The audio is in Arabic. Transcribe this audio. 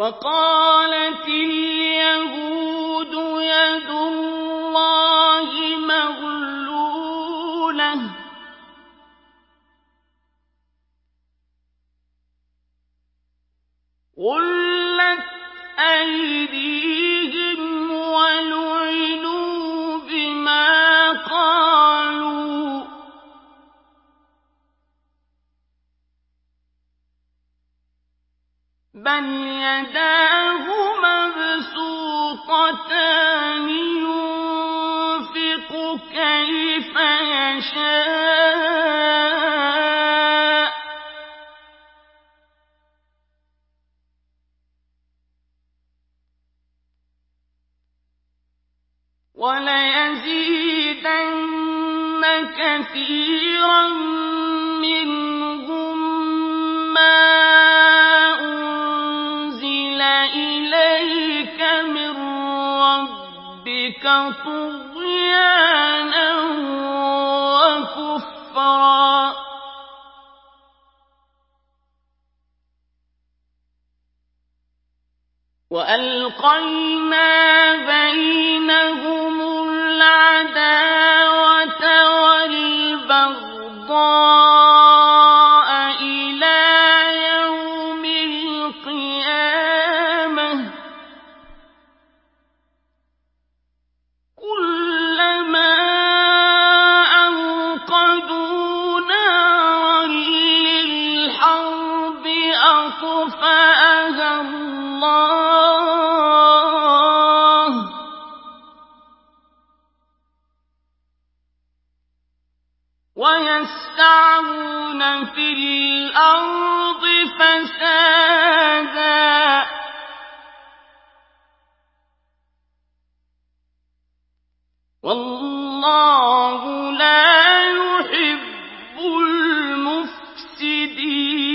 وقالت اليهود يد الله مغلولة غلت أيديهم ولعنوا بما قالوا بل يداه مبسوطتان ينفق كيف يشاء وليزيدن كثيرا منهم ما أنزل إليك من ربك طغيانا وكفرا وألقينا بينهم العداوة والبغضاء إلى يوم القيامة كلما أوقدوا نارا للحرب أطفأها الله ويسعون في الأرض فسادا والله لا يحب المفسدين